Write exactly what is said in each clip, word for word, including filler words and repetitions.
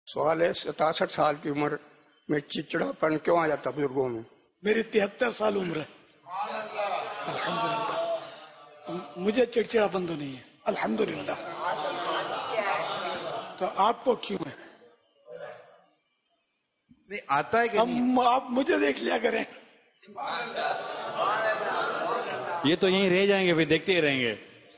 سوال ہے ستاسٹھ سال کی عمر میں چچڑاپن کیوں آ جاتا بزرگوں میں؟ میری تہتر سال عمر ہے، الحمدللہ مجھے چڑچڑاپن تو نہیں ہے الحمدللہ. تو آپ کو کیوں ہے؟ نہیں آتا ہے کہ نہیں؟ آپ مجھے دیکھ لیا کریں. یہ تو یہیں رہ جائیں گے، پھر دیکھتے ہی رہیں گے.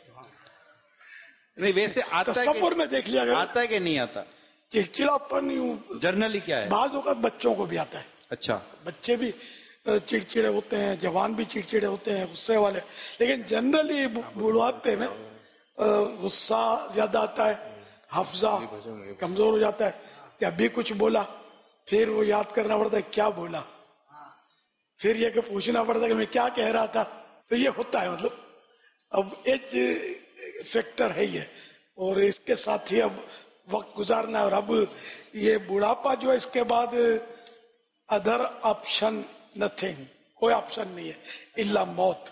نہیں ویسے آتا ہے تصور میں دیکھ لیا کریں. آتا ہے کہ نہیں آتا؟ چڑچڑاپن جرنلی کیا ہے؟ بعض اوقات بچوں کو بھی آتا ہے. اچھا، بچے بھی چڑچڑے ہوتے ہیں، جوان بھی چڑچڑے ہوتے ہیں، غصے والے. لیکن جنرلی بڑھاپے میں غصہ زیادہ آتا ہے، حافظہ کمزور ہو جاتا ہے کہ ابھی کچھ بولا پھر وہ یاد کرنا پڑتا ہے کیا بولا، پھر یہ کہ پوچھنا پڑتا ہے کہ میں کیا کہہ رہا تھا. تو یہ ہوتا ہے، مطلب اب ایج فیکٹر ہے یہ، اور اس کے ساتھ ہی اب وقت گزارنا ہے. اور اب یہ بڑھاپا جو ہے اس کے بعد ادر آپشن نتھنگ، کوئی آپشن نہیں ہے الا موت.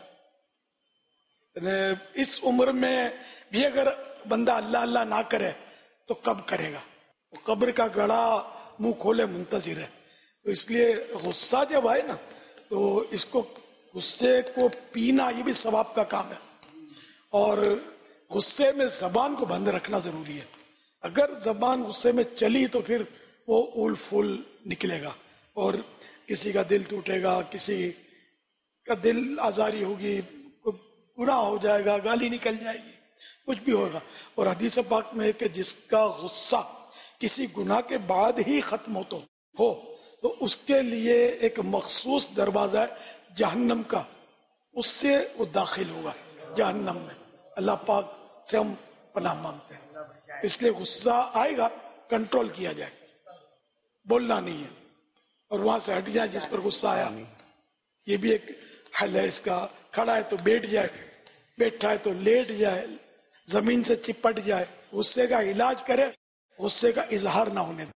اس عمر میں بھی اگر بندہ اللہ اللہ نہ کرے تو کب کرے گا؟ قبر کا گڑھا منہ کھولے منتظر ہے. تو اس لیے غصہ جب آئے نا تو اس کو غصے کو پینا یہ بھی ثواب کا کام ہے. اور غصے میں زبان کو بند رکھنا ضروری ہے. اگر زبان غصے میں چلی تو پھر وہ اول پھول نکلے گا اور کسی کا دل ٹوٹے گا، کسی کا دل آزاری ہوگی، گناہ ہو جائے گا، گالی نکل جائے گی، کچھ بھی ہوگا. اور حدیث پاک میں ہے کہ جس کا غصہ کسی گناہ کے بعد ہی ختم ہو تو ہو تو اس کے لیے ایک مخصوص دروازہ ہے جہنم کا، اس سے وہ داخل ہوگا جہنم میں. اللہ پاک سے ہم پناہ مانگتے ہیں. اس لیے غصہ آئے گا کنٹرول کیا جائے، بولنا نہیں ہے اور وہاں سے ہٹ جائے. جس پر غصہ آیا یہ بھی ایک حل ہے اس کا. کھڑا ہے تو بیٹھ جائے، بیٹھا ہے تو لیٹ جائے، زمین سے چپٹ جائے. غصے کا علاج کرے، غصے کا اظہار نہ ہونے دے.